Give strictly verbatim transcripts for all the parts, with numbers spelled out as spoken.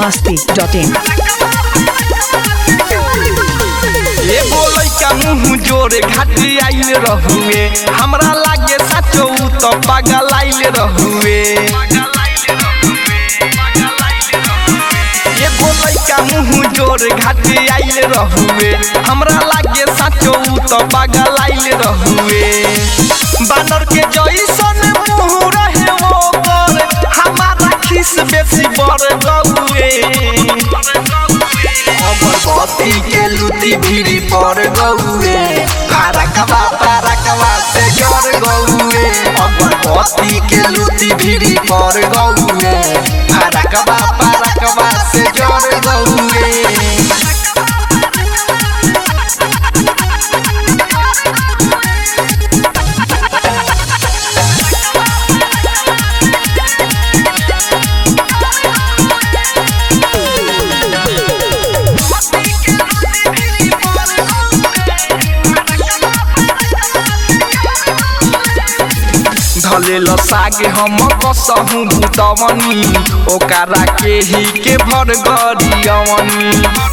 मस्ती dot इन। ए बोलै का मुँह जोरे घाटी आइल रहुए, हमरा लागे साचो तो पागल आइल रहुए। ए बोलै का मुँह जोरे घाटी आइल रहुए, हमरा लागे साचो तो पागल आइल रहुए। बानर के जैसन मुँह रहे ओकर, हमारा खिस बेसी बढ़ गौए। अगरबत्ती के लुटी भिड़ी पर गौए, फारकवा फारकवा से जर गौए। अगरबत्ती के लुटी भिड़ी पर गौए, फारकवा फारकवा से जर गौए। धलेल सागे हम कसहु भूतवनी, ओकरा के ही के भर गरियवनी।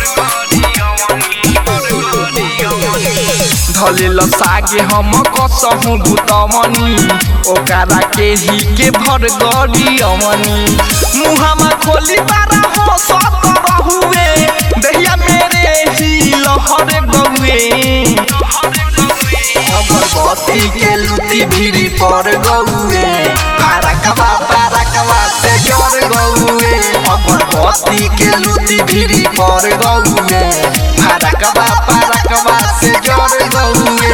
धलेल सागे हम कसहु भूतवनी, ओकरा के ही के भर गरियवनी। मुहामा खोली बारा हो सत रहुए, दहिया मेरे ही लहर गौए। अगरबत्ती के लुटी भिड़ी पर गौए, फारकवा फारकवा से जर गौए। अगरबत्ती के लुटी भिड़ी पर गौए, फारकवा फारकवा से जर गौए।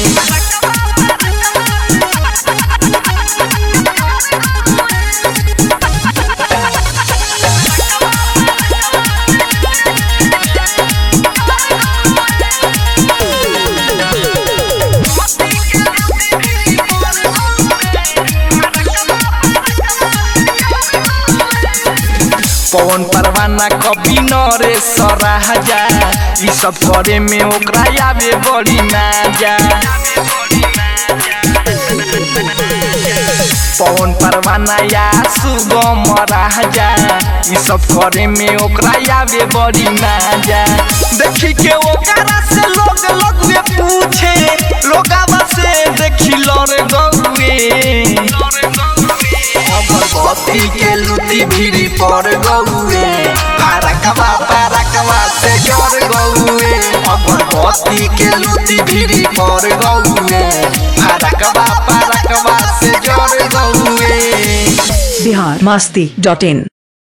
पवन परवाना कभी नरे सराजा, ई सब करे में ओकरा आवे बड़ी नाजा। पवन परवाना या सुगम राजा, ई सब करे में ओकरा आवे बड़ी नाजा। देखी के ओकरा से लोग लोग में पूछे, लोगावा से देखी लड़ गौए। अगरबत्ती के लुटी भिड़ी पर गौए, फारकवा फारकवा से जर गौए। अगरबत्ती के लुटी भिड़ी पर गौए, फारकवा फारकवा से जर गौए। बिहार मस्ती डॉट इन।